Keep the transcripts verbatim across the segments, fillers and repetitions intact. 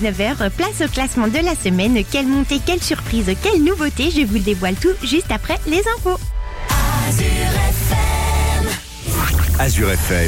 dix-neuf heures, place au classement de la semaine. Quelle montée, quelle surprise, quelle nouveauté, je vous le dévoile tout juste après les infos. Azure F M. Azure F M.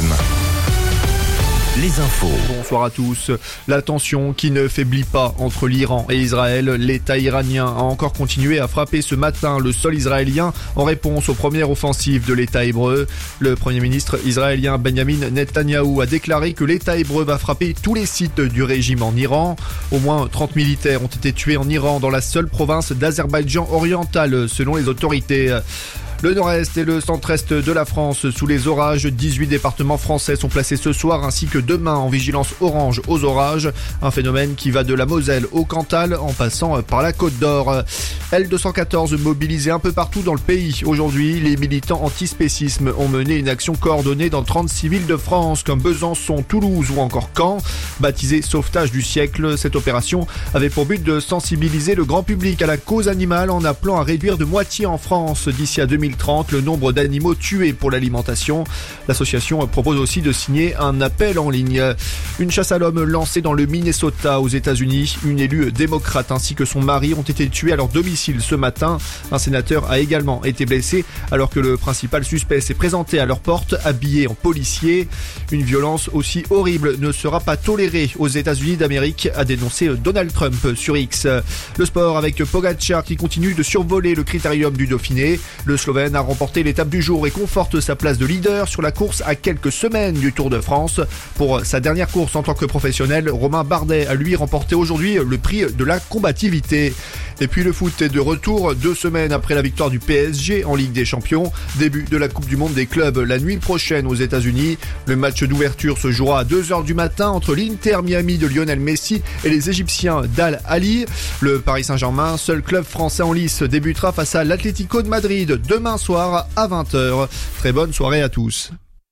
Les infos. Bonsoir à tous. La tension qui ne faiblit pas entre l'Iran et Israël. L'État iranien a encore continué à frapper ce matin le sol israélien en réponse aux premières offensives de l'État hébreu. Le Premier ministre israélien Benjamin Netanyahou a déclaré que l'État hébreu va frapper tous les sites du régime en Iran. Au moins trente militaires ont été tués en Iran dans la seule province d'Azerbaïdjan oriental selon les autorités. Le nord-est et le centre-est de la France sous les orages. dix-huit départements français sont placés ce soir ainsi que demain en vigilance orange aux orages. Un phénomène qui va de la Moselle au Cantal en passant par la Côte d'Or. L deux cent quatorze mobilisé un peu partout dans le pays. Aujourd'hui, les militants antispécisme ont mené une action coordonnée dans trente-six villes de France comme Besançon, Toulouse ou encore Caen. Baptisée Sauvetage du siècle, cette opération avait pour but de sensibiliser le grand public à la cause animale en appelant à réduire de moitié en France d'ici à deux mille trente le nombre d'animaux tués pour l'alimentation. L'association propose aussi de signer un appel en ligne. Une chasse à l'homme lancée dans le Minnesota aux États-Unis. Une élue démocrate ainsi que son mari ont été tués à leur domicile ce matin. Un sénateur a également été blessé alors que le principal suspect s'est présenté à leur porte habillé en policier. Une violence aussi horrible ne sera pas tolérée aux États-Unis d'Amérique, a dénoncé Donald Trump sur X. Le sport avec Pogačar qui continue de survoler le critérium du Dauphiné. Le Slovène a remporté l'étape du jour et conforte sa place de leader sur la course à quelques semaines du Tour de France. Pour sa dernière course en tant que professionnel, Romain Bardet a lui remporté aujourd'hui le prix de la combativité. Et puis le foot est de retour deux semaines après la victoire du P S G en Ligue des Champions. Début de la Coupe du Monde des clubs la nuit prochaine aux États-Unis. Le match d'ouverture se jouera à deux heures du matin entre l'Inter Miami de Lionel Messi et les Égyptiens d'Al Ahly. Le Paris Saint-Germain, seul club français en lice, débutera face à l'Atlético de Madrid demain soir à vingt heures. Très bonne soirée à tous.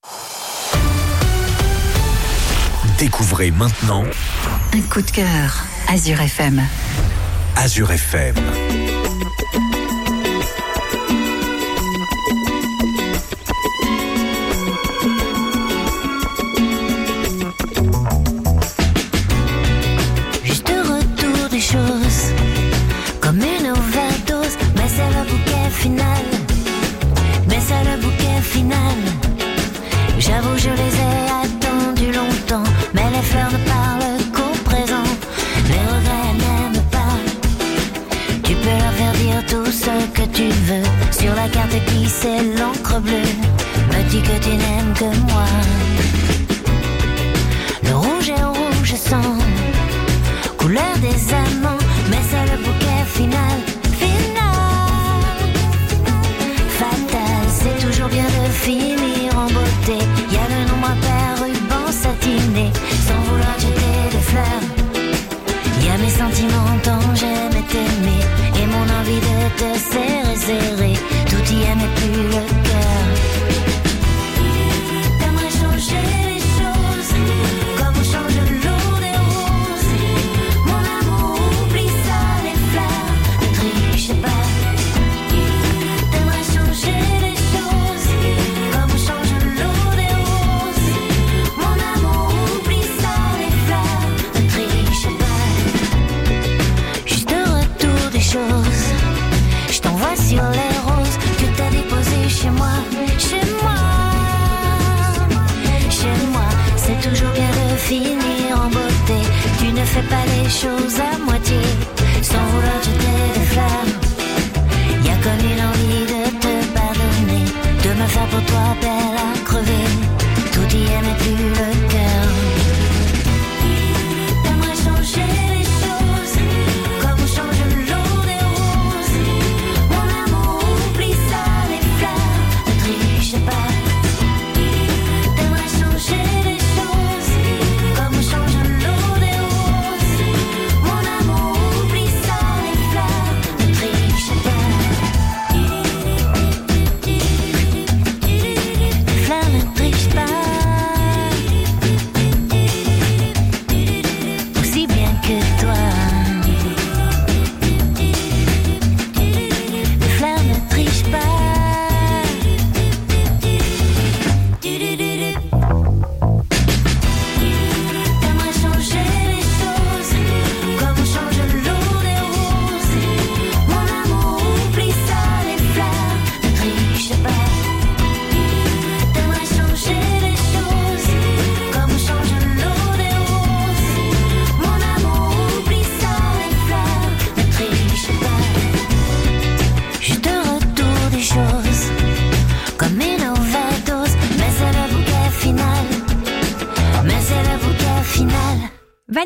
Découvrez maintenant Un coup de cœur. Azure F M. Azure F M. Juste retour des choses, comme une overdose, mais c'est le bouquet final. Mais c'est le bouquet final. J'avoue, je les ai attendus longtemps, mais les fleurs ne parlent qu'au présent. Les regrets n'aiment pas. Tu peux leur faire dire tout ce que tu veux. Sur la carte glissée l'encre bleue me dit que tu n'aimes que moi. Le rouge est rouge sang, couleur des amants, mais c'est le bouquet final. C'est toujours bien de finir en beauté. Y a le nombre impair, ruban satiné, sans vouloir jeter des fleurs. Y a mes sentiments tant j'aimais t'aimer, et mon envie de te serrer, serrer. Tout y est mais plus le cœur. T'aimerais changer les choses, comme on change l'eau des roses. Mon amour, oublie ça, les fleurs, ne triche pas. T'aimerais changer les comme on change l'eau des roses. Mon amour, oublie ça, les fleurs, ne triche pas. Juste retour des choses, je t'envoie sur les roses que t'as déposées chez moi. Chez moi, chez moi, c'est toujours bien de finir en beauté. Tu ne fais pas les choses à moitié, sans vouloir jeter des fleurs. Y'a comme une envie de te pardonner, de me faire pour toi belle à crever. Tout y est mais plus le cœur. T'aimerais changer les choses, comme on change l'eau des roses. Mon amour, oublie ça, les fleurs, ne triche pas. T'aimerais changer les choses, comme on change l'eau des roses. Mon amour, oublie ça, les fleurs, ne triche pas.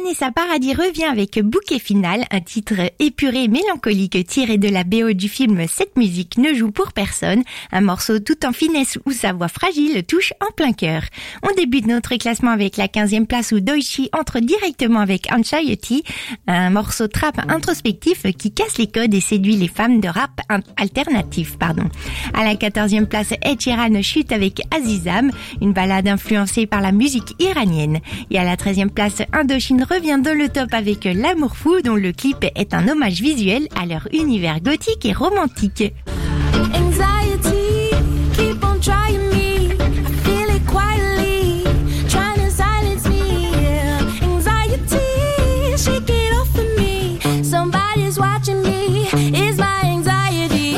Vanessa Paradis revient avec Bouquet Final, un titre épuré et mélancolique tiré de la B O du film Cette musique ne joue pour personne, un morceau tout en finesse où sa voix fragile touche en plein cœur. On débute notre classement avec la quinzième place où Doechii entre directement avec Anxiety, un morceau trap introspectif qui casse les codes et séduit les femmes de rap alternatif, pardon. À la quatorzième place, Ed Sheeran chute avec Azizam, une ballade influencée par la musique iranienne. Et à la treizième place, Indochine revient dans le top avec L'amour fou, dont le clip est un hommage visuel à leur univers gothique et romantique. Anxiety, keep on trying me. I feel it quietly, trying to silence me. Yeah. Anxiety, shake it off of me. Somebody's watching me. It's my anxiety.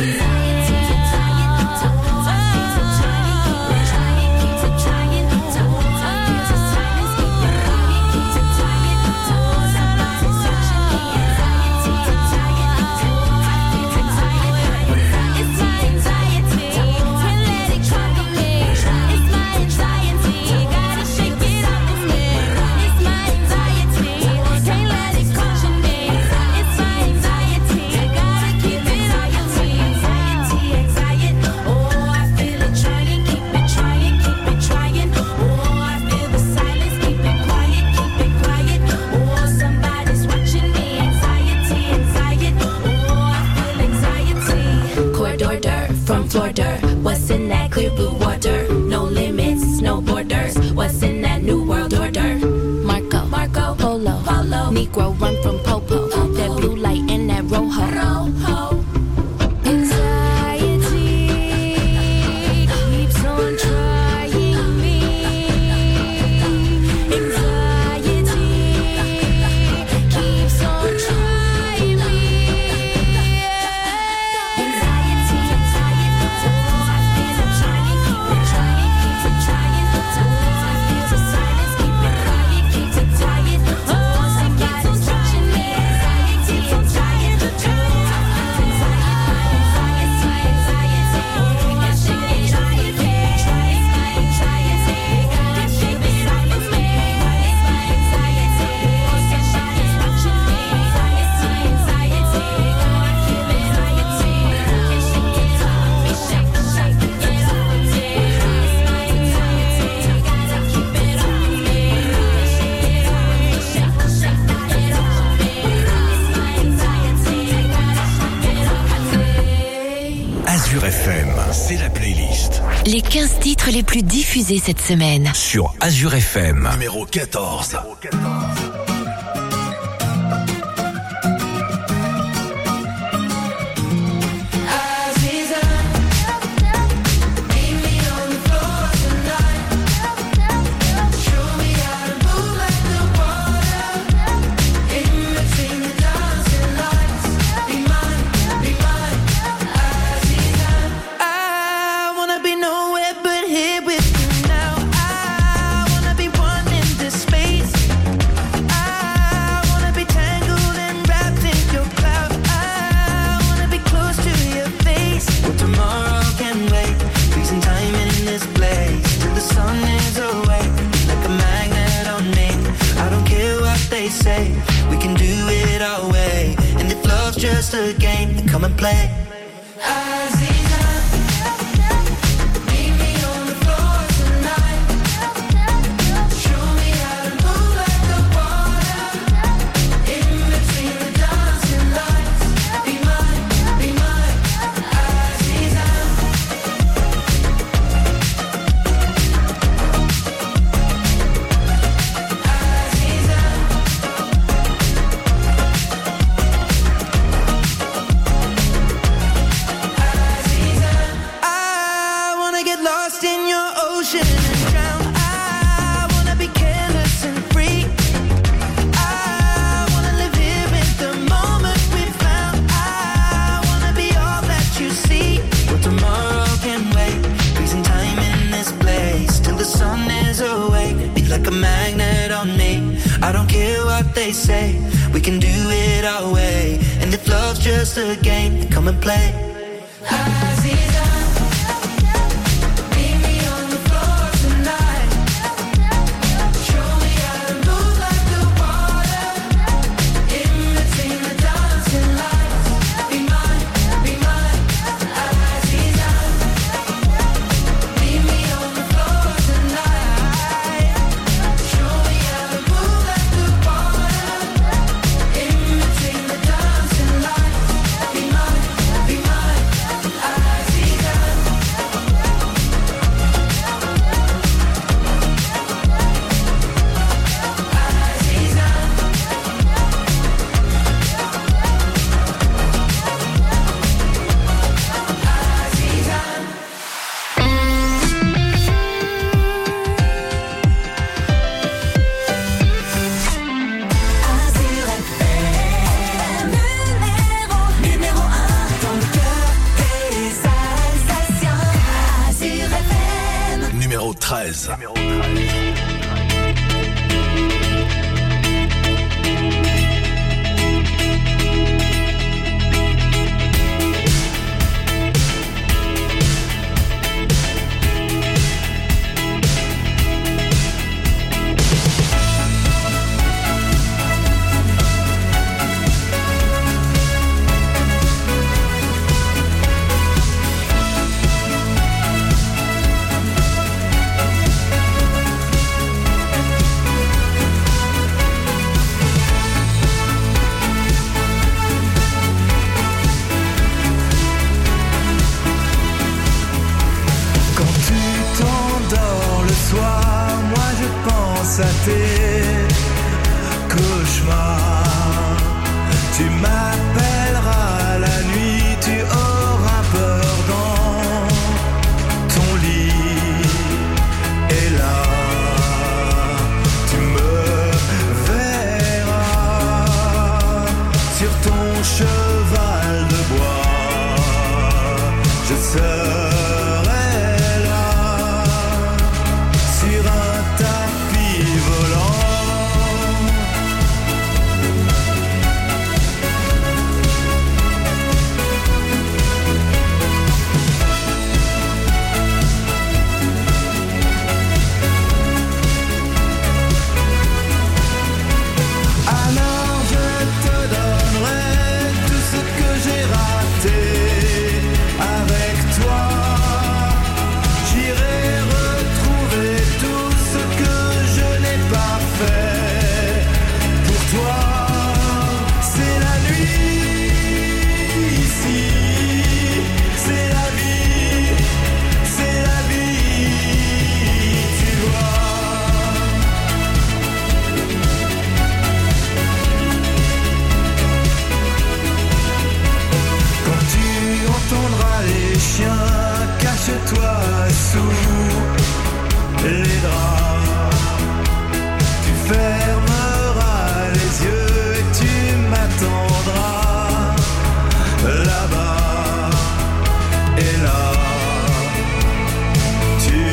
What's in that clear blue water? No limits, no borders. What's in that new world order? Marco, Marco, Polo, Polo. Negro run from Popo. Popo. That blue light and that rojo. Rojo. Anxiety keeps on trying me. Anxiety keeps on trying me. Azure F M, c'est la playlist. Les quinze titres les plus diffusés cette semaine. Sur Azure F M. Numéro quatorze. Just a game, come and play. Say we can do it our way, and if love's just a game, come and play. Show me how to move like the water. treize. Numéro treize. À tes cauchemars, tu m'appelleras la nuit, tu auras peur dans ton lit, et là tu me verras sur ton cheval de bois, je serai là sur un tapis volant. Alors je te donnerai tout ce que j'ai raté avec toi. J'irai retrouver tout ce que je n'ai pas fait pour toi. C'est la nuit ici, c'est la vie, c'est la vie, tu vois. Quand tu entendras les chiens, cache-toi sous les draps. Tu fermeras les yeux et tu m'attendras là-bas. Et là, tu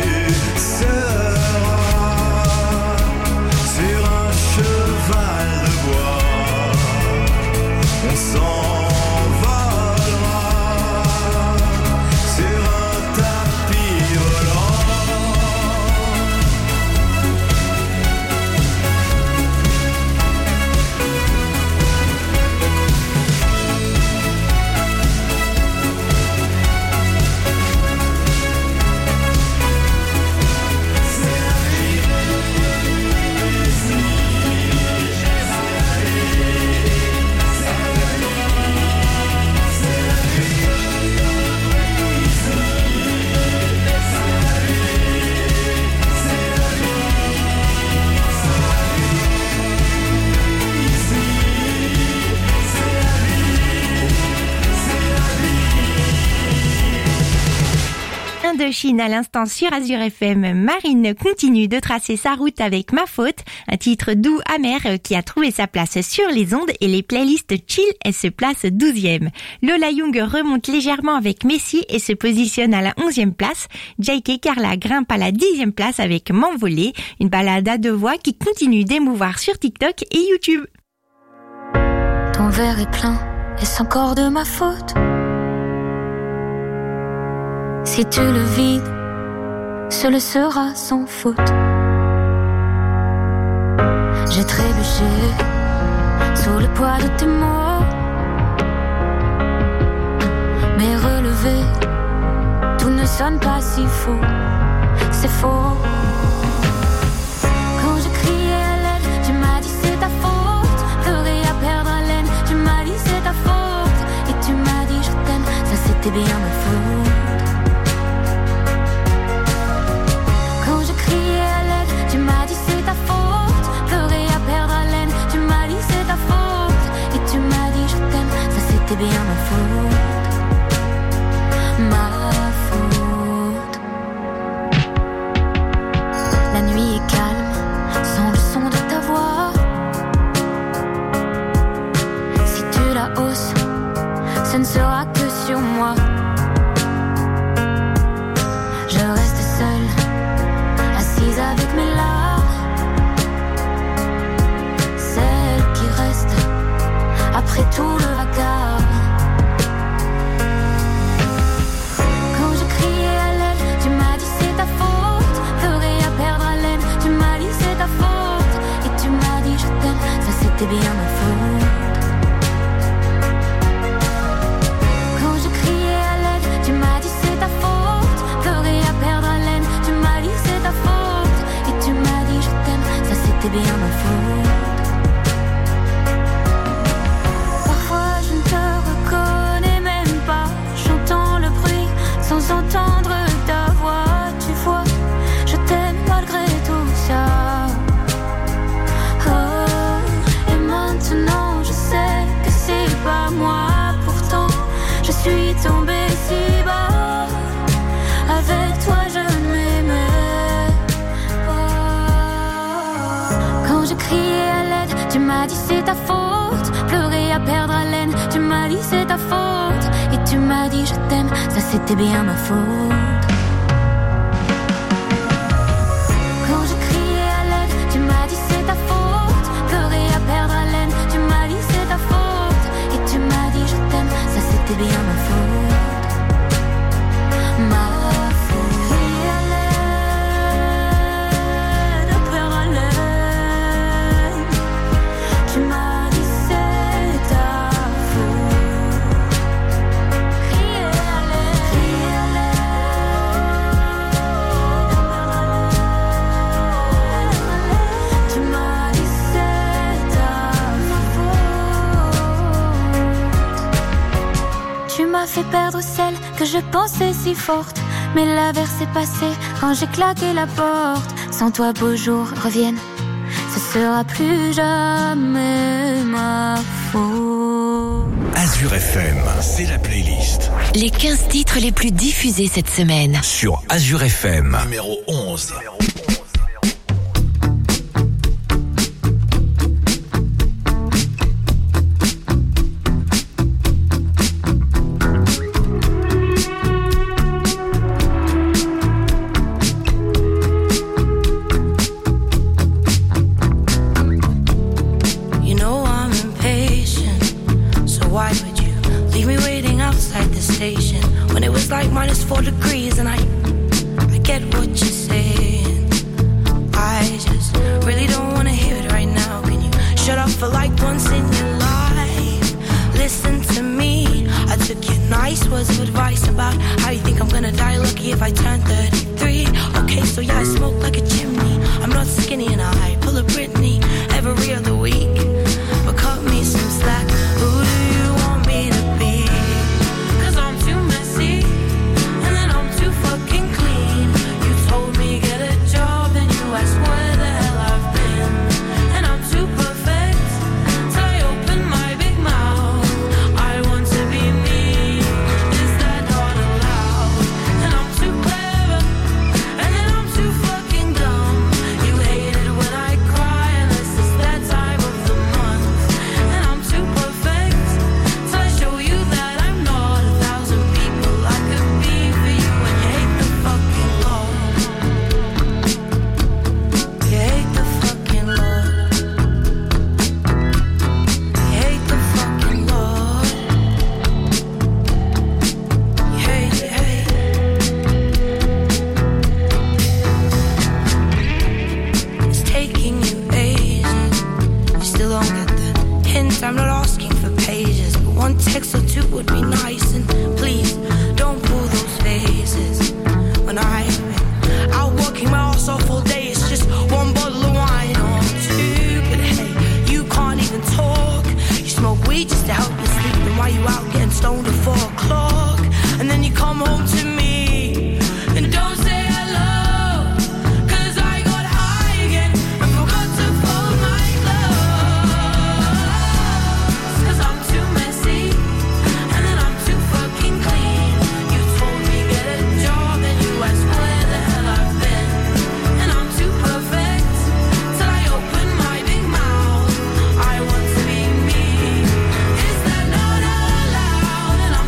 seras sur un cheval de bois. On s'envolera sur un tapis volant. Indochine à l'instant sur Azure F M. Marine continue de tracer sa route avec Ma Faute, un titre doux amer qui a trouvé sa place sur les ondes et les playlists chill et se place douzième. Lola Young remonte légèrement avec Messi et se positionne à la onzième place. J K Carla grimpe à la dixième place avec M'envoler, une balade à deux voix qui continue d'émouvoir sur TikTok et YouTube. Ton verre est plein, est-ce encore de ma faute? Si tu le vides, ce le sera sans faute. J'ai trébuché sous le poids de tes mots, mais relevé, tout ne sonne pas si faux. C'est faux. Quand je criais à l'aide, tu m'as dit c'est ta faute. Pleurer à perdre haleine, tu m'as dit c'est ta faute. Et tu m'as dit je t'aime, ça c'était bien ma faute. Quand je criais à l'aide, tu m'as dit c'est ta faute. Pleurer à perdre haleine, tu m'as dit c'est ta faute. Et tu m'as dit je t'aime, ça c'était bien ma faute. Ma faute. La nuit est calme, sans le son de ta voix. Si tu la hausses, ce ne sera que sur moi. Je reste seule après tout le vacarme. Quand je criais à l'aide, tu m'as dit c'est ta faute. Plus rien à perdre à l'aide, tu m'as dit c'est ta faute. Et tu m'as dit je t'aime, ça c'était bien ma faute. Quand je criais à l'aide, tu m'as dit c'est ta faute. Plus rien à perdre à l'aide, tu m'as dit c'est ta faute. Et tu m'as dit je t'aime, ça c'était bien ma faute. Parfois je ne te reconnais même pas. J'entends le bruit sans entendre ta voix. Tu vois, je t'aime malgré tout ça. Oh, et maintenant je sais que c'est pas moi. Pourtant je suis tombée si bas. Avec toi je ne m'aimais pas. Quand je criais à l'aide, tu m'as dit c'est ta faute. Pleurer à perdre haleine, tu m'as dit c'est ta faute. Et tu m'as dit je t'aime, ça c'était bien ma faute. Quand je criais à l'aide, tu m'as dit c'est ta faute. Pleurer à perdre haleine, tu m'as dit c'est ta faute. Et tu m'as dit je t'aime, ça c'était bien ma faute. Ma faute. Crier à l'aide, perdre haleine, tu m'as dit c'est ta faute. Crier à l'aide, crier à l'aide, perdre haleine, tu m'as dit c'est ta faute. Tu m'as fait perdre celle que je pensais si forte. Mais l'averse est passée quand j'ai claqué la porte. Sans toi beaux jours reviennent, ce sera plus jamais ma faute. Azure F M, c'est la playlist Les quinze titres les plus diffusés cette semaine. sur Azure F M. Numéro onze. You know I'm impatient, so why would you leave me waiting outside the station when it was like minus four degrees? And I, I get what you're saying. I just really don't wanna hear it right now. Can you shut up for like once in your life? Listen to me. I took your nice words of advice about how you think I'm gonna die lucky if I turn thirty-three. Okay, so yeah, I smoke like a chimney. I'm not skinny and I pull a Britney every other week. But cut me some slack. Who do you want me to be? 'Cause I'm too messy and then I'm too fucking clean. You told me get a job and you asked where the hell I've been. And I'm too perfect till I open my big mouth. I want to be me. Is that not allowed? And I'm too clever and then I'm too fucking dumb. You hate it when I cry unless it's that time of the month. And I'm too perfect till I show you that I'm not a thousand people I could be for you. And you hate the fucking Lord. You hate the fucking Lord. You hate the fucking Lord. You hate, you hate. It's taking you ages. You still don't get the hint. I'm not asking for pages, but one text or two would be nice. And please don't pull those faces. When I've been out working my ass off all day, it's just one bottle of wine or two. But hey, you can't even talk. You smoke weed just to help you sleep. Then why you out getting stoned at four o'clock? And then you come home to me and don't say hello. 'Cause I got high again and forgot to fold my clothes. 'Cause I'm too messy and then I'm too fucking clean. You told me get a job and you asked where the hell I've been. And I'm too perfect till I open my big mouth. I want to be me. Is that not allowed? And I'm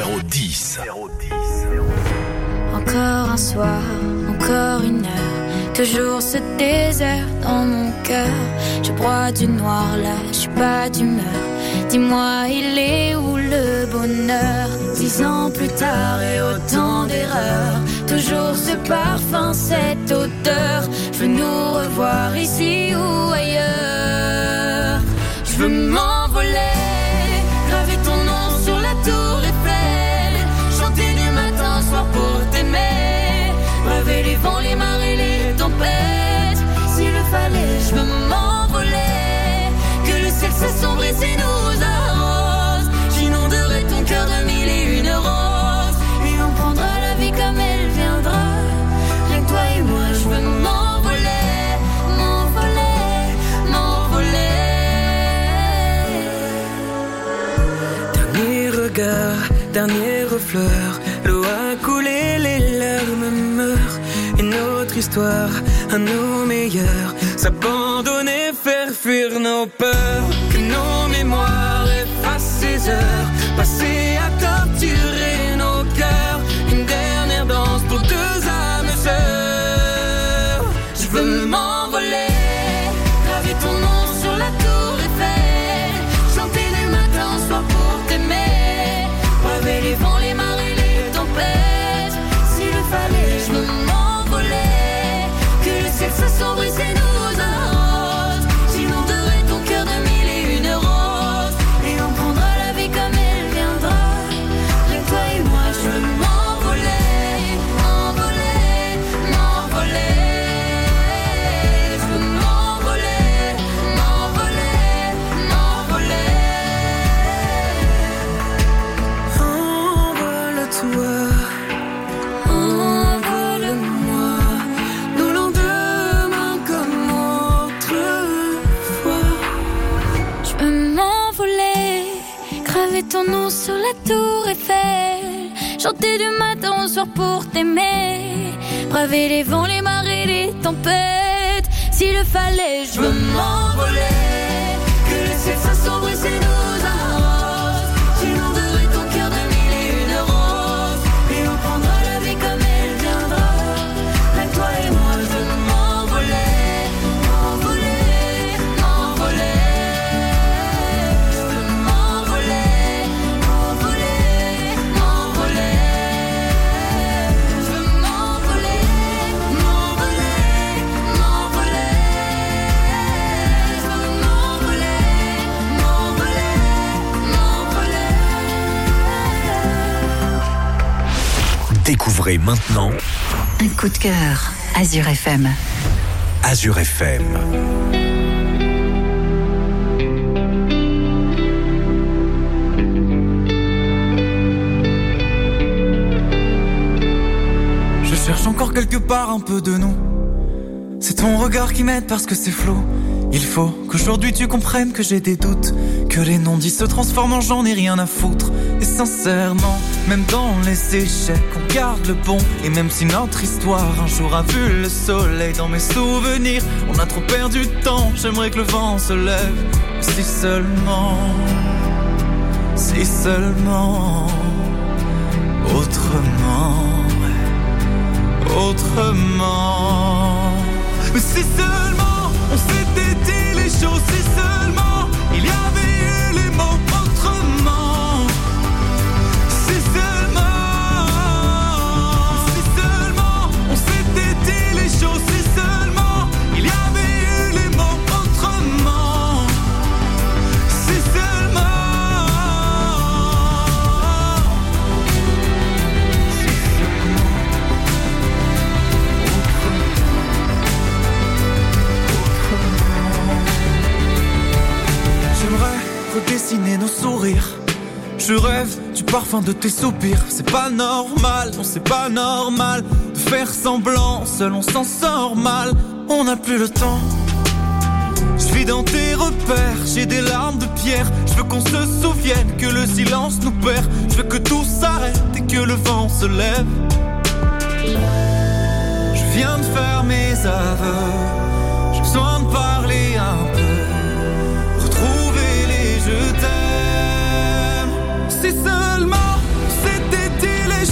numéro dix. Encore un soir, encore une heure, toujours ce désert dans mon cœur. Je broie du noir là, je suis pas d'humeur. Dis-moi, il est où le bonheur? Dix ans plus tard et autant d'erreurs, toujours ce parfum, cette odeur. Je veux nous revoir ici ou ailleurs. Je veux m'envoler, graver ton nom sur la tour Eiffel, chanter du matin au soir pour t'aimer, braver les vents, les marées, les tempêtes. S'il le fallait, je veux m'envoler, que le ciel s'assombrisse et nous arrose. J'inonderai ton cœur de mille et une roses, et on prendra la vie comme elle viendra. Rien que toi et moi, je veux m'envoler, m'envoler, m'envoler. Dernier regard, dernière fleur, l'eau a coulé, les larmes meurent. Une autre histoire, à nos meilleurs, s'abandonner, faire fuir nos peurs. Que nos mémoires effacent ces heures passées à torturer nos cœurs. Une dernière danse pour deux âmes sœurs. Je veux m'envoler, graver ton nom sur la tour Eiffel, chanter du matin au soir pour t'aimer, braver les vents, les marées, les tempêtes. S'il le fallait, je veux m'envoler, que le ciel s'assombrisse et nous arrose. J'inonderai ton cœur de mille et une roses, et on prendra la vie comme elle viendra. Rien que toi et moi, je veux m'envoler, m'envoler, m'envoler. Je veux m'envoler, m'envoler, m'envoler. Envole-toi, envole-moi, nos lendemains comme autrefois. Je veux m'envoler, graver ton nom sur la tour Eiffel, chanter du matin au soir pour t'aimer, braver les vents, les marées, les tempêtes. S'il le fallait, je veux m'envoler, que le ciel s'assombrisse et nous arrose. J'inonderai ton cœur de mille et une roses, et on prendra la vie comme elle viendra. Rien que toi et moi, je veux m'envoler, m'envoler, m'envoler. Je veux m'envoler, m'envoler, m'envoler. Je veux m'envoler, m'envoler, m'envoler. Je veux m'envoler, m'envoler, m'envoler. Découvrez maintenant Un coup de cœur, Azure F M. Azure F M. Je cherche encore quelque part un peu de nous. C'est ton regard qui m'aide parce que c'est flou. Il faut qu'aujourd'hui tu comprennes que j'ai des doutes, que les non-dits se transforment en j'en ai rien à foutre. Et sincèrement, même dans les échecs, on garde le bon. Et même si notre histoire un jour a vu le soleil, dans mes souvenirs, on a trop perdu de temps. J'aimerais que le vent se lève, si seulement, si seulement, autrement, autrement. Mais si seulement on s'était dit les choses, si seulement il y avait eu les mots autrement. Si seulement, si seulement on s'était dit les choses, si seulement il y avait eu les mots autrement. Si seulement, si seulement, j'aimerais redessiner nos sourires. Je rêve du parfum de tes soupirs. C'est pas normal, non c'est pas normal de faire semblant, seul on s'en sort mal. On n'a plus le temps. Je vis dans tes repères, j'ai des larmes de pierre. Je veux qu'on se souvienne que le silence nous perd. Je veux que tout s'arrête et que le vent se lève. Je viens de faire mes aveux, j'ai besoin de parler un peu, retrouver les je t'aime. Si seulement c'est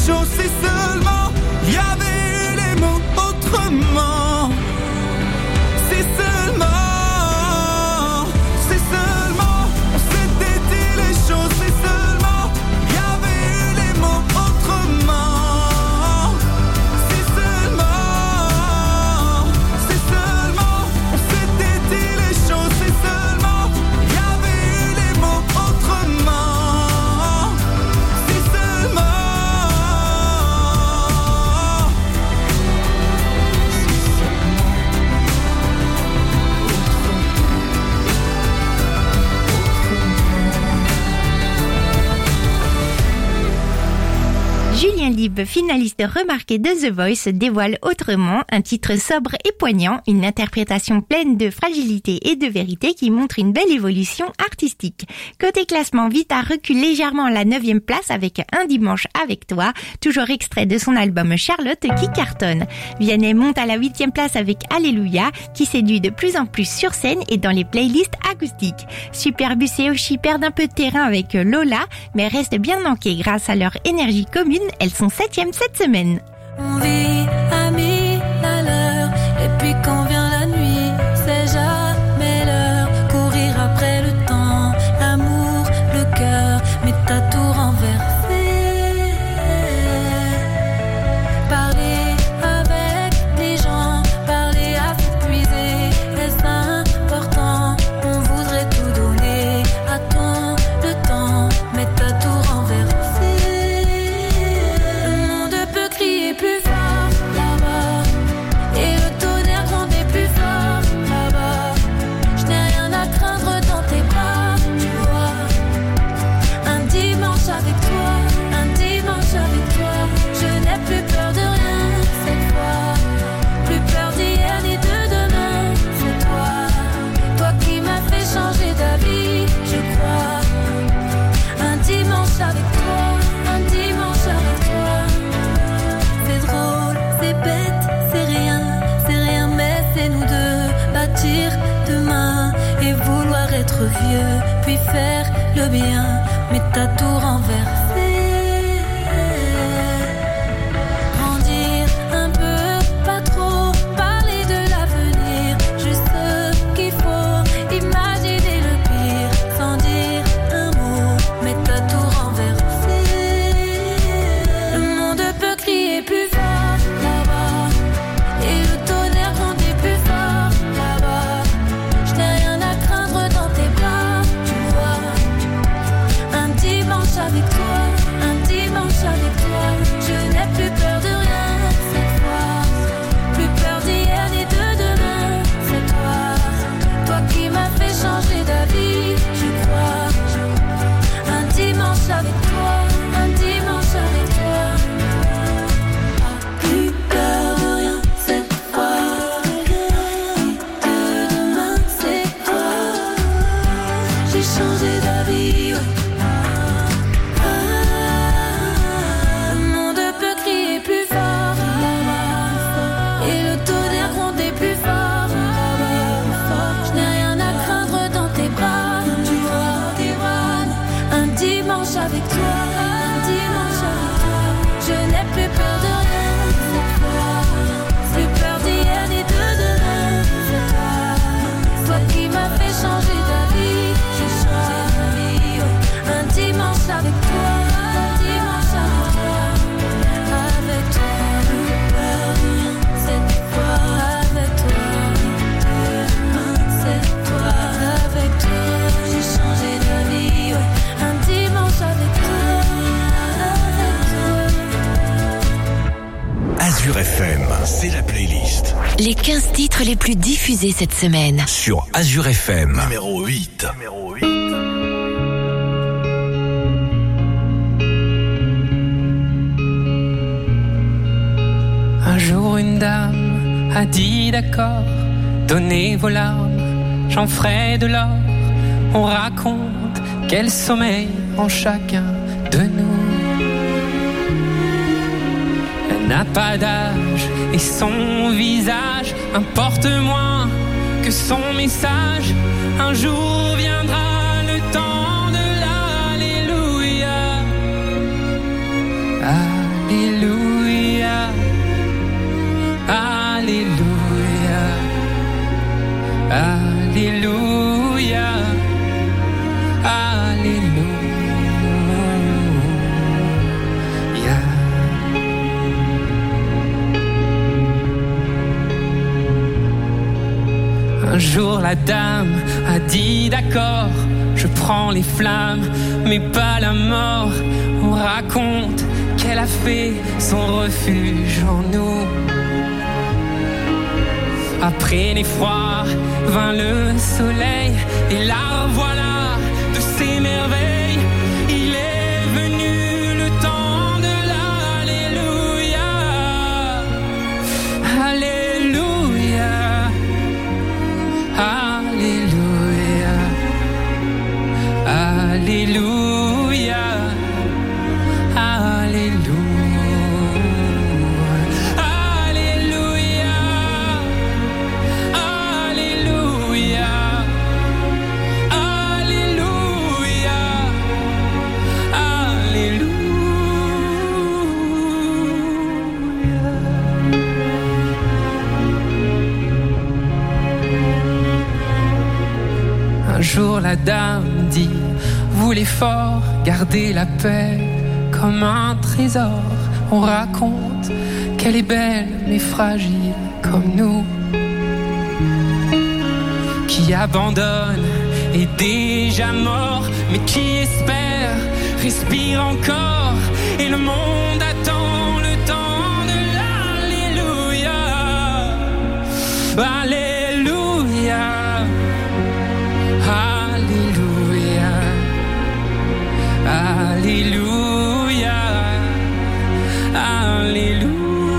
choses si seulement il y avait eu les mots autrement. Si seulement, si seulement on s'était dit les choses, si seulement il y avait eu les mots autrement. Si seulement, si seulement on s'était dit les choses, si seulement il y avait eu les mots autrement. Si seulement. Julien Lieb, finaliste remarqué de The Voice, dévoile Autrement, un titre sobre et poignant, une interprétation pleine de fragilité et de vérité qui montre une belle évolution artistique. Côté classement, Vita recule légèrement à la neuvième place avec Un dimanche avec toi, toujours extrait de son album Charlotte qui cartonne. Vianney monte à la huitième place avec Alléluia, qui séduit de plus en plus sur scène et dans les playlists acoustiques. Superbus et Oshi perdent un peu de terrain avec Lola, mais restent bien manqués grâce à leur énergie commune. Elles sont septième cette semaine. On vit à mille à l'heure, et puis quand vient la nuit, c'est jamais l'heure. Courir après le temps, l'amour, le cœur, mais t'as tout renversé. Parler avec les gens, parler à s'épuiser, est-ce important? On voudrait tout donner à ton le temps, mais t'as tout renversé. Plus fort là-bas, et le tonnerre grondait plus fort là-bas. Je n'ai rien à craindre dans tes bras, tu vois. Un dimanche avec toi, un dimanche avec toi. Je n'ai plus peur de rien cette fois, plus peur d'hier ni de demain. C'est toi, toi qui m'as fait changer d'avis, je crois. Un dimanche avec toi, un dimanche avec toi. C'est drôle, c'est bête, c'est rien, c'est rien, mais c'est nous deux. Bâtir demain et vouloir être vieux, puis faire le bien, mais t'as tout renversé. Grandir un peu, pas trop, parler de l'avenir, juste ce qu'il faut, imaginer le pire, sans dire un mot, mais t'as tout renversé. Le monde peut crier plus fort là-bas, et le tonnerre grondait plus fort là-bas. Je n'ai rien à craindre dans tes bras, tu vois. Un dimanche avec toi, un dimanche avec toi. Je n'ai plus peur de rien cette fois, plus peur d'hier ni de demain. C'est toi, toi qui m'as fait changer d'avis, je crois. Un dimanche avec toi, un dimanche avec toi. Plus peur de rien cette fois, de demain c'est toi. J'ai changé d'avis, ouais. Ah, le monde peut crier plus fort là-bas, et le tonnerre gronder plus fort là-bas. Je n'ai rien à craindre dans tes bras, tu vois, tes bras. Un dimanche avec toi, un dimanche avec toi. Je n'ai plus peur de rien cette fois, plus peur d'hier ni de demain. C'est toi, toi qui m'as fait changer d'avis, j'ai changé d'avis, ouais. Un dimanche avec toi, un dimanche avec toi, avec toi. Plus peur de rien cette fois, avec toi. C'est toi, avec toi, j'ai changé d'avis, ouais. Un dimanche avec toi, avec toi. Azure F M, c'est la playlist Les quinze titres les plus diffusés cette semaine. sur Azure F M. Numéro huit. Un jour une dame a dit d'accord, donnez vos larmes, j'en ferai de l'or. On raconte quel sommeil en chacun de nous. Elle n'a pas d'âge et son visage importe moins que son message. Un jour viendra le temps de l'Alléluia. Alléluia, Alléluia, Alléluia, Alléluia. Un jour la dame a dit d'accord, je prends les flammes, mais pas la mort. On raconte qu'elle a fait son refuge en nous. Après l'effroi vint le soleil, et la voilà de ses merveilles. Il est venu le temps de l'Alléluia. Alléluia, Alléluia, Alléluia, Alléluia. Un jour la dame dit, vous les forts, gardez la paix comme un trésor. On raconte qu'elle est belle mais fragile comme nous, qui abandonne est déjà mort, mais qui espère respire encore, et le monde attend le temps de l'Alléluia. Alléluia, Alléluia, Alléluia, Alléluia.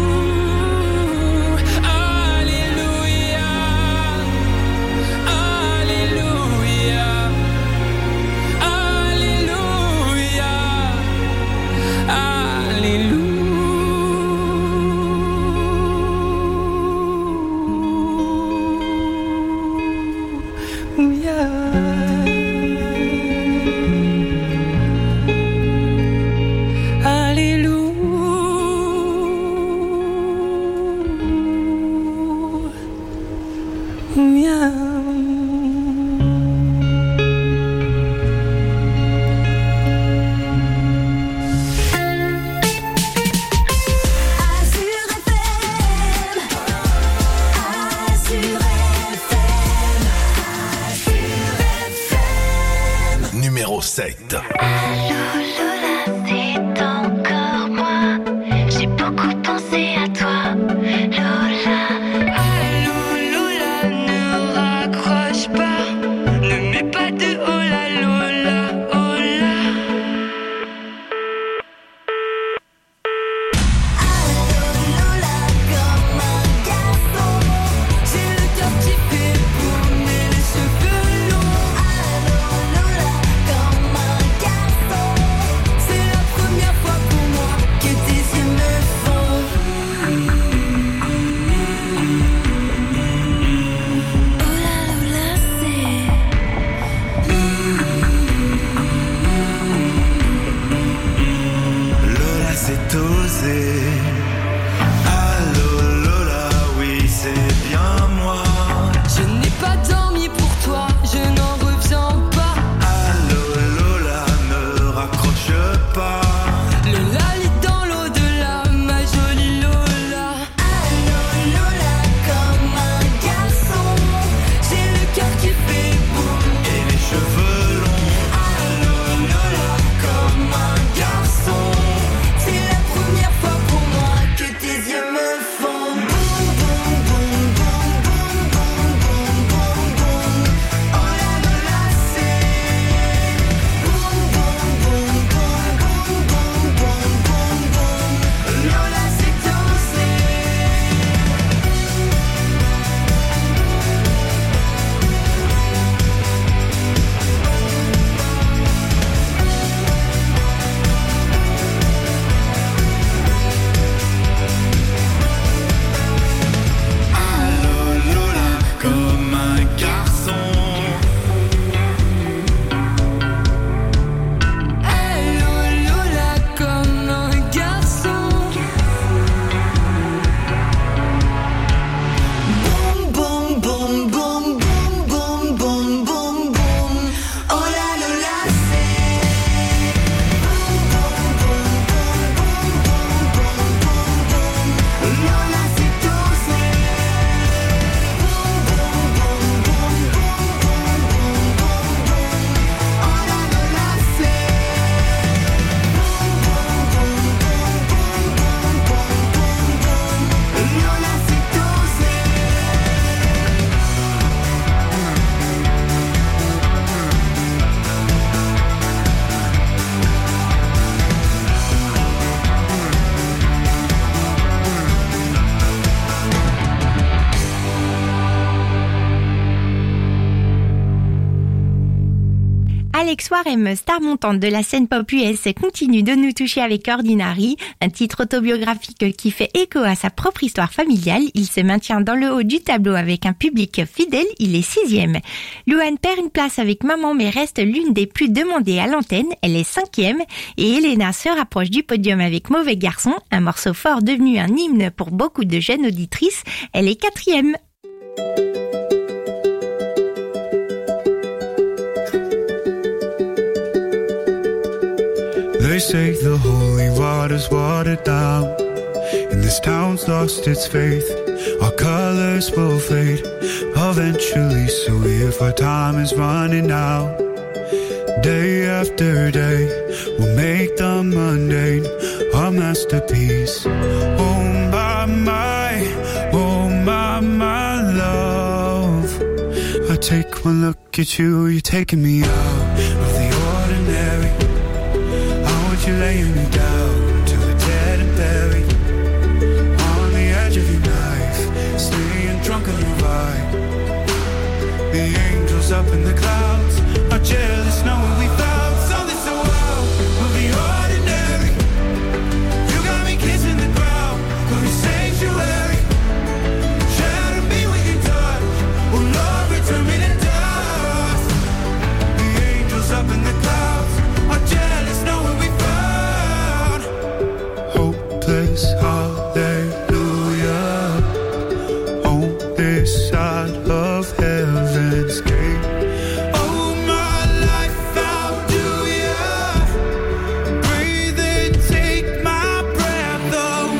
sept. Comme un garçon, c'est la première fois pour moi Alex Warem, star montante de la scène pop U S, continue de nous toucher avec Ordinary, un titre autobiographique qui fait écho à sa propre histoire familiale. Il se maintient dans le haut du tableau avec un public fidèle, il est sixième. Louane perd une place avec Maman mais reste l'une des plus demandées à l'antenne, elle est cinquième. Et Elena se rapproche du podium avec Mauvais Garçon, un morceau fort devenu un hymne pour beaucoup de jeunes auditrices, elle est quatrième. They say the holy water's watered down, and this town's lost its faith. Our colors will fade eventually, so if our time is running out, day after day, we'll make the mundane our masterpiece. Oh my, my, oh my, my love, I take one look at you, you're taking me out of the ordinary. You're laying me down till we're dead and buried on the edge of your knife, staying drunk on your ride. The angels up in the clouds are jealous knowing we found something so wild of the ordinary. You got me kissing the ground, got me sanctuary. Shadow me when you touch, oh Lord, return me to dust. The angels up in the clouds are jealous knowing we hopeless, hallelujah, on this side of heaven's gate. Oh, my life, how do ya breathe and take my breath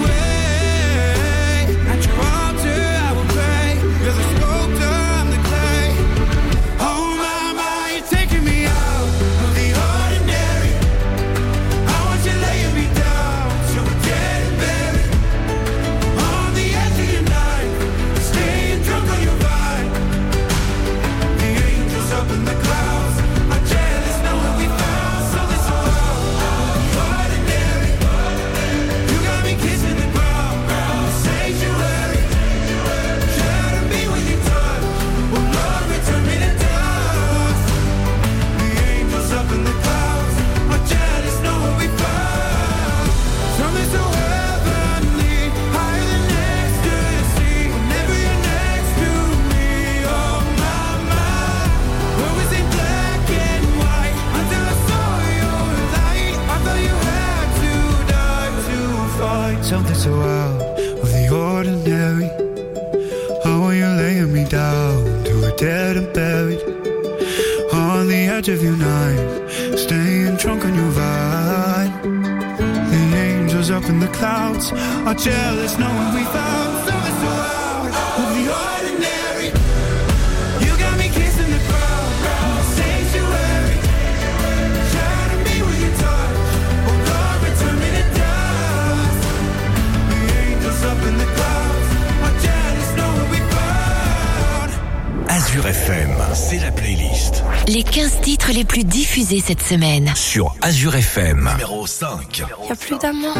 away? At your altar I will pray, you're the sculptor, I'm the clay. Oh, my, my, you're taking me out of the ordinary. I want you laying me down, so we're dead and buried on the edge of your night, staying drunk on your vine. The angels up in the clouds are jealous knowing we found something so wild, the ordinary. You got me kissing the ground, the sanctuary. Shadow me when you touch, oh Lord, return me to dust. The angels up in the clouds are jealous knowing we found something so heavenly, higher than ecstasy. Whenever you're next to me, oh my, my. Where was it black and white until I saw your light? I thought you had to die to find something so out of the ordinary. How are you laying me down till we're dead and buried on the edge of your night, staying drunk on your vine. The angels up in the clouds are jealous knowing we found something so out of the ordinary. You got me kissing the ground, the sanctuary. Shadow me when you touch, oh Lord, return me to dust. The angels up in the clouds are jealous knowing we found. Azure F M, c'est la playlist Les quinze titres les plus diffusés cette semaine. sur Azure F M. Numéro cinq. Y a plus d'amour,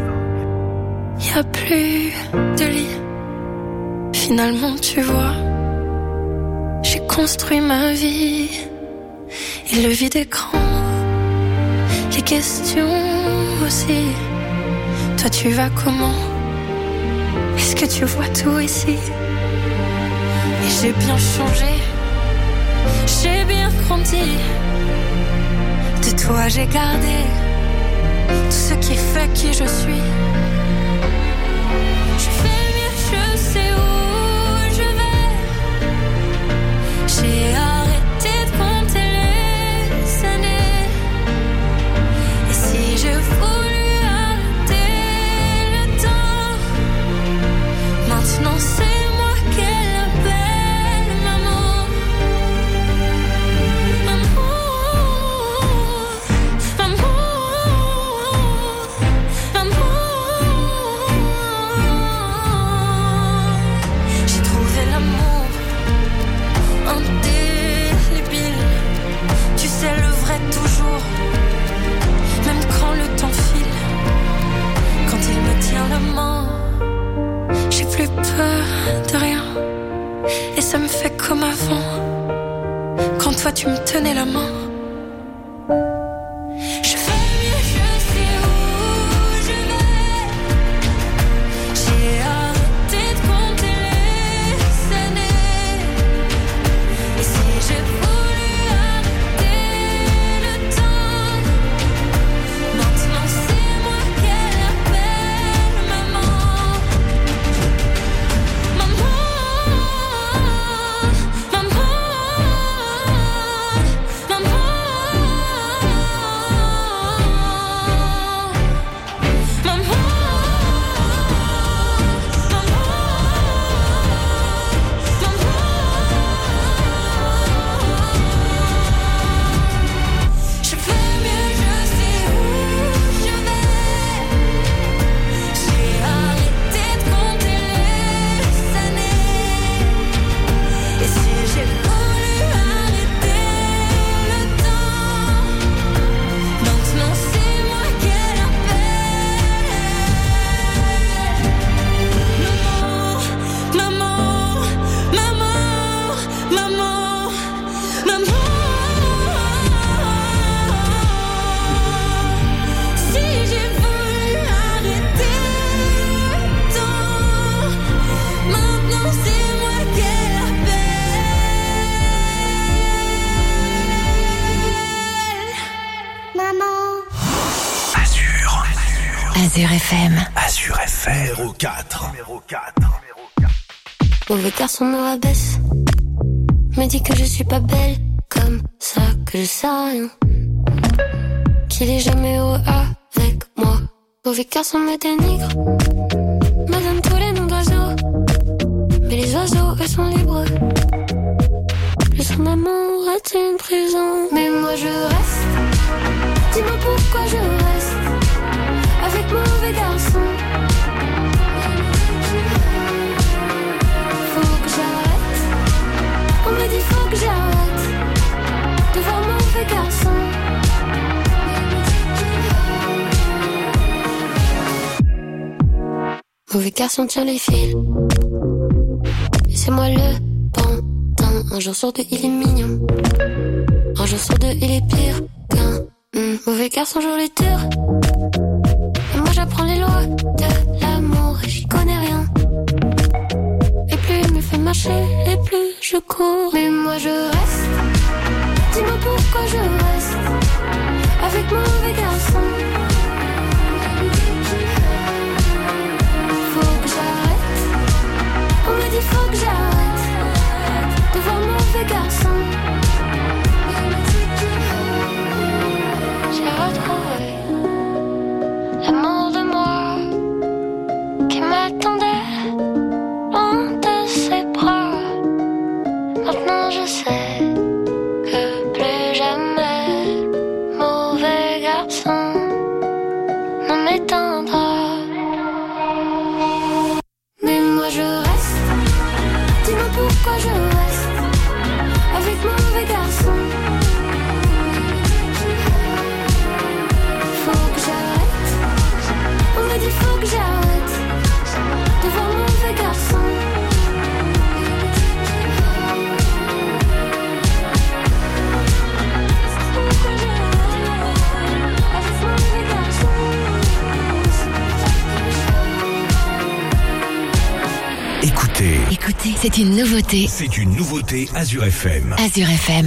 y a plus de lit. Finalement, tu vois, j'ai construit ma vie et le vide est grand. Les questions aussi. Toi, tu vas comment? Est-ce que tu vois tout ici? Et j'ai bien changé, j'ai bien grandi. De toi, j'ai gardé tout ce qui fait qui je suis. Je fais mieux, je sais où je vais. J'ai arrêté de compter les années. Et si je voulais arrêter le temps, maintenant c'est moi qu'elle appelle maman. Amour, amour, amour. J'ai trouvé l'amour indélébile. Tu sais le vrai toujours, même quand le temps file. Quand il me tient la main, j'ai plus peur de rien. Et ça me fait comme avant, quand toi tu me tenais la main. Je fais mieux, je sais où je vais. J'ai arrêté de compter les années. Et si j'ai voulu arrêter le temps, maintenant c'est moi qu'elle appelle maman. Maman, maman, maman. Je fais mieux, je sais où je vais. J'ai arrêté de compter les années. Et si j'ai voulu arrêter le temps, maintenant c'est moi qu'elle appelle. Maman, maman, maman, maman, maman. Si j'ai voulu arrêter le temps, maintenant c'est moi qu'elle appelle. Maman. Azur. Azur F M. Azur F M. Numéro quatre. Mauvais garçon me rabaisse, me dit que je suis pas belle, comme ça que je sais rien, qu'il est jamais heureux avec moi. Mauvais garçon me dénigre, me donne tous les noms d'oiseaux, mais les oiseaux eux sont libres. Le son d'amour est une prison, mais moi je reste. Dis-moi pourquoi je reste avec mauvais garçon. Faut que j'arrête. On me dit faut que j'arrête de voir mauvais garçon. Mauvais garçon tient les fils, et c'est moi le pantin. Un jour sur deux il est mignon, un jour sur deux il est pire qu'un mmh. Mauvais garçon joue les tours, et moi j'apprends les lois de l'amour et j'y connais rien. Et plus il me fait marcher, et plus je cours. Mais moi je reste. Dis-moi pourquoi je reste avec mauvais garçon. Faut que j'arrête. On me dit faut que j'arrête de voir mauvais garçon. J'ai retrouvé l'amour de moi qui m'attendait loin de ses bras. Maintenant je sais que plus jamais mauvais garçon ne m'éteindra. Mais moi je reste. Dis-moi pourquoi je reste avec mauvais garçon. Faut que j'arrête. On me dit faut que j'arrête de voir mauvais garçon. Écoutez, Écoutez, c'est une nouveauté. c'est une nouveauté Azur F M. Azur F M.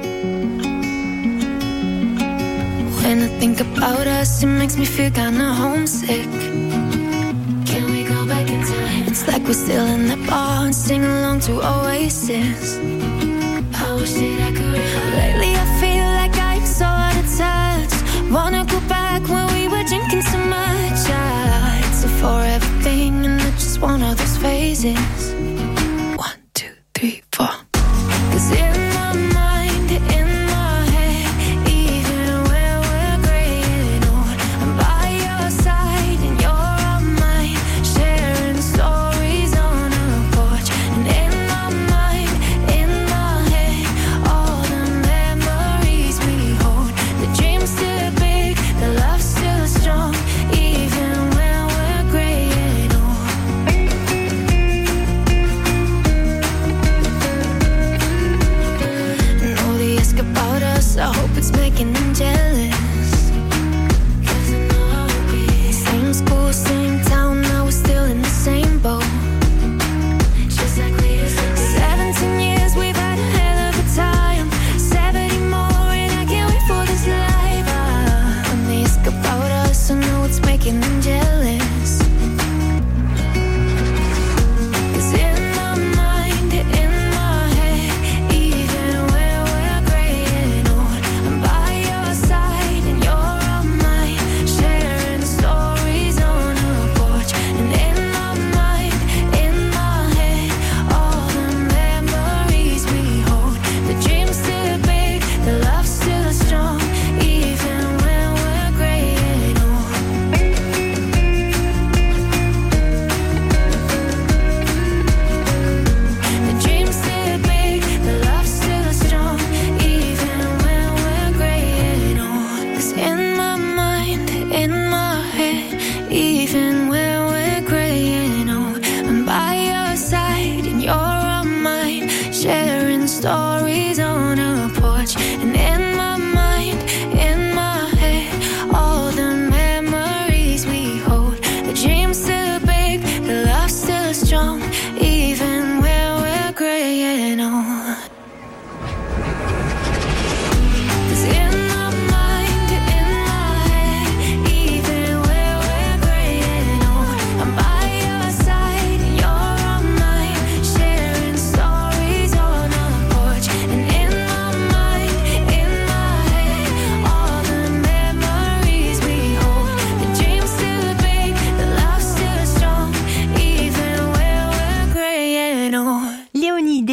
When I think about us, it makes me feel kinda homesick. Can we go back in time? It's like we're still in the bar and sing along to Oasis. I wish that I could. Lately I feel like I'm so out of touch. Wanna go back when we were drinking so much. I, it's a forever thing and I just want all those phases. One, two, three, four. 'Cause in my mind, in my head, even when we're gray and old, I'm by your side and you're on mine, sharing stories on a porch. And in my mind, in my head, all the memories we hold. The dream's still big, the love's still strong, even when we're gray and old.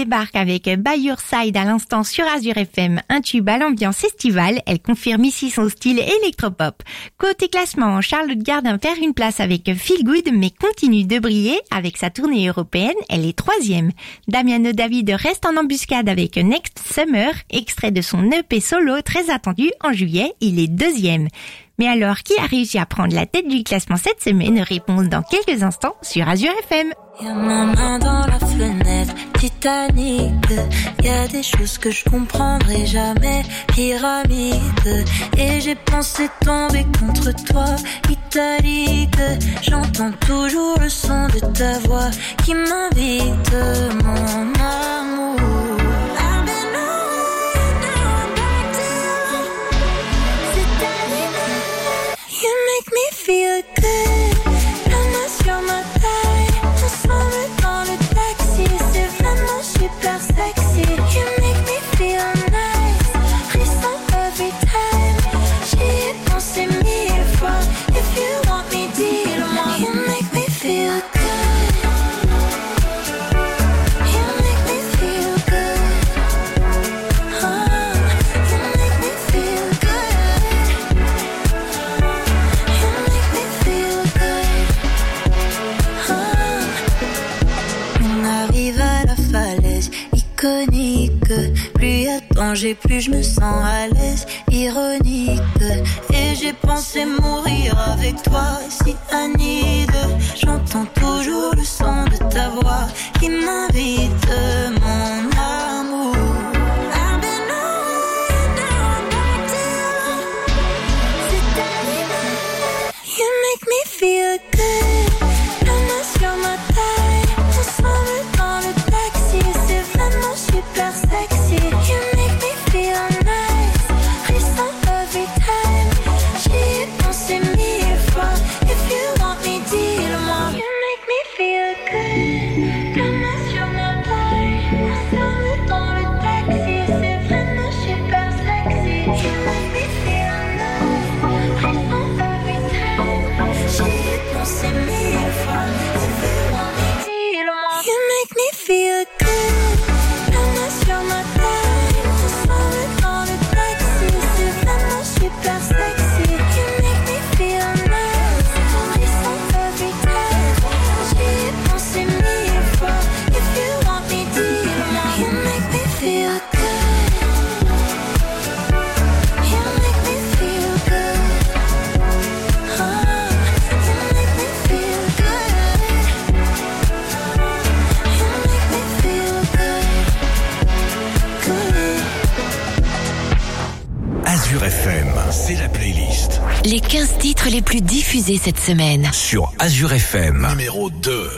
débarque avec By Your Side à l'instant sur Azure F M, un tube à l'ambiance estivale. Elle confirme ici son style électropop. Côté classement, Charlotte Gardin perd une place avec Feel Good, mais continue de briller avec sa tournée européenne. Elle est troisième. Damiano David reste en embuscade avec Next Summer, extrait de son E P solo très attendu en juillet. Il est deuxième. Mais alors, qui a réussi à prendre la tête du classement cette semaine? Réponse dans quelques instants sur Azure F M. Y'a ma main dans la fenêtre, Titanic. Y'a des choses que je comprendrai jamais, pyramide. Et j'ai pensé tomber contre toi, italique. J'entends toujours le son de ta voix qui m'invite, mon amour. You make me feel good. La main sur ma taille, ensemble dans le taxi, c'est vraiment super sexy. You make me feel nice, frisson every time. J'y ai pensé mille fois. If you want me, dis-le-moi. You make me feel good. You make me feel good. Oh, you make me feel good. Iconique, plus y a de danger, plus je me sens à l'aise, ironique. Et j'ai pensé mourir avec toi, si Anide. J'entends toujours le son de ta voix qui m'invite, mon amour. I've been on down back to c'est animal. You make me feel good. La main sur ma taille, ensemble dans le taxi, c'est vraiment super sexy. You make me feel nice, frisson every time. J'y ai pensé mille fois. If you want me, dis-le-moi. You make me feel good. La main sur ma taille, ensemble dans le taxi, c'est vraiment super sexy. You make me feel nice, frisson every time. J'y ai pensé mille fois. If you want me, dis-le-moi. You make me feel good. La main sur ma taille, ensemble dans le taxi, c'est vraiment super sexy. You make me feel nice, frisson every time. J'y ai pensé mille fois. If you want me, dis-le-moi. You make me feel good. You make me feel good. Oh, you make me feel good. You make me feel good. Good. Azure F M, c'est la playlist Les quinze titres les plus diffusés cette semaine. sur Azure F M. Numéro deux.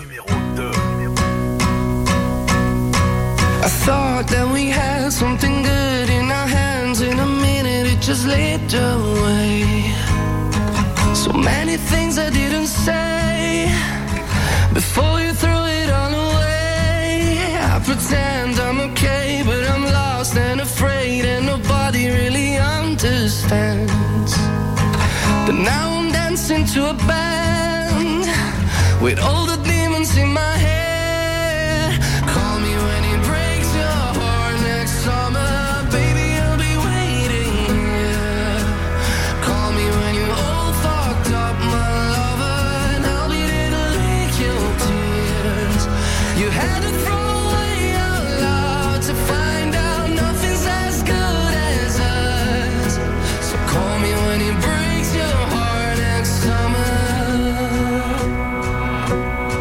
I thought that we had something good in our hands. In a minute it just slipped away. So many things I didn't say before you threw it all away. I pretend I'm okay, but I'm lost and afraid, and nobody really understands. But now I'm dancing to a band with all the demons in my head. Call me when it breaks your heart next summer, baby, I'll be waiting, yeah. Call me when you're all fucked up, my lover, and I'll be there to lick your tears. You had to throw away our love to find out nothing's as good as us. So call me when it breaks your heart next summer.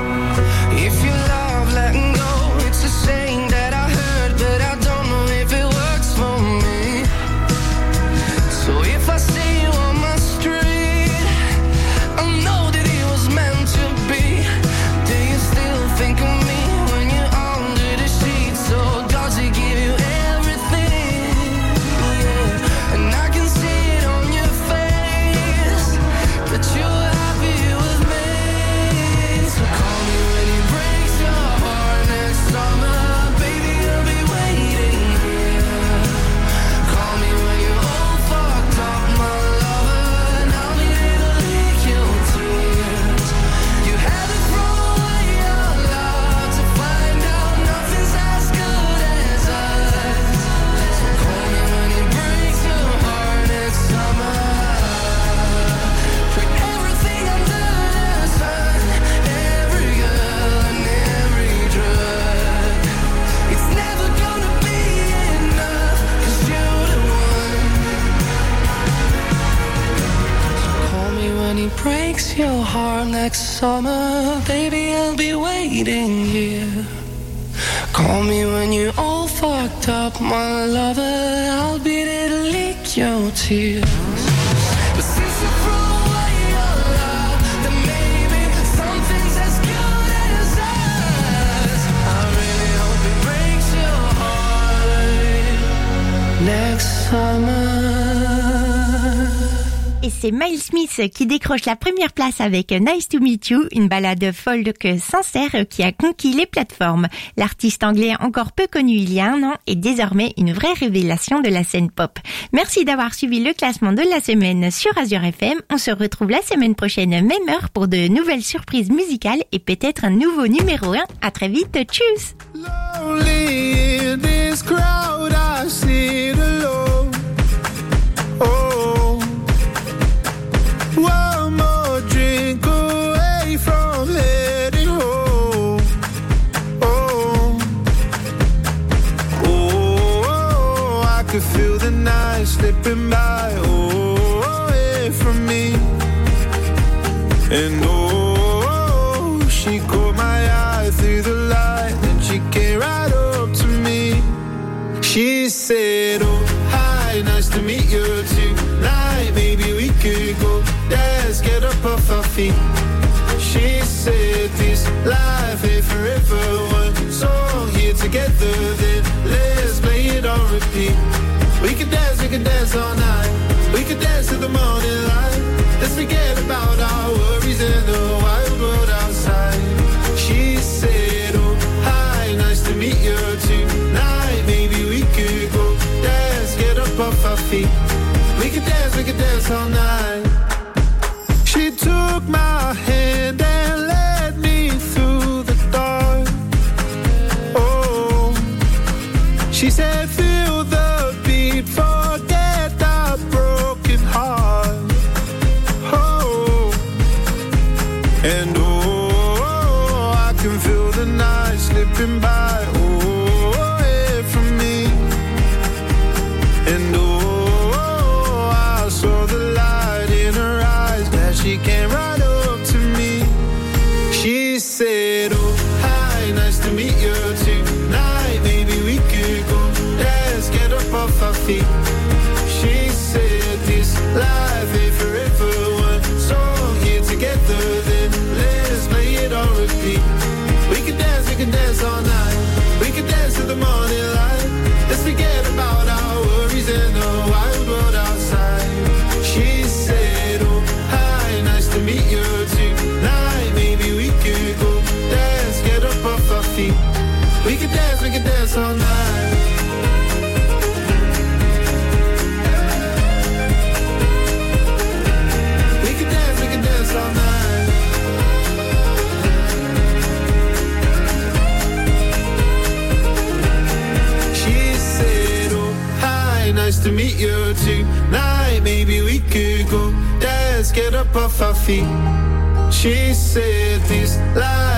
summer, baby, I'll be waiting here. Call me when you're all fucked up, my lover. I'll be there to lick your tears. But since you threw away your love, then maybe something's as good as us. I really hope it breaks your heart next summer. Et c'est Miles Smith qui décroche la première place avec Nice to Meet You, une ballade folk sincère qui a conquis les plateformes. L'artiste anglais encore peu connu il y a un an est désormais une vraie révélation de la scène pop. Merci d'avoir suivi le classement de la semaine sur Azure F M. On se retrouve la semaine prochaine, même heure, pour de nouvelles surprises musicales et peut-être un nouveau numéro un. À très vite, tchuss! Lonely in this crowd, I sit alone. Oh, one more drink away from heading home. Oh, oh, I could feel the night slipping by. Oh, away from me. And oh, she caught my eye through the light, and she came right up to me. She said, oh, hi, nice to meet you tonight. Maybe we could go dance, get up off our feet. She said, this life ain't forever. One song here together, then let's play it on repeat. We could dance, we could dance all night. We could dance till the morning light. Let's forget about our worries and the wild world outside. She said, oh, hi, nice to meet you tonight. Maybe we could go dance, get up off our feet. We could dance, we could dance all night. She took my hand and led me through the dark. Oh, she said, feel the beat, forget the broken heart. Oh, and oh, I can feel the night slipping by. Oh, away from me. And oh, I saw the light in her eyes. Glad she came right up to me. She said, oh, hi, nice to meet you tonight. Maybe we could go dance, get up off our feet. She said, this life ain't forever. One song here together, then let's play it on repeat. We could dance, we could dance all night. We could dance till the morning light. Let's forget about our worries and the wild world outside. She said, oh, hi, nice to meet you tonight. Maybe we could go dance, get up off our feet. We could dance, we could dance all night. We could dance, we could dance all night. She said, oh, hi, nice to meet you tonight. Maybe we could go dance, get up off our feet. She said, this life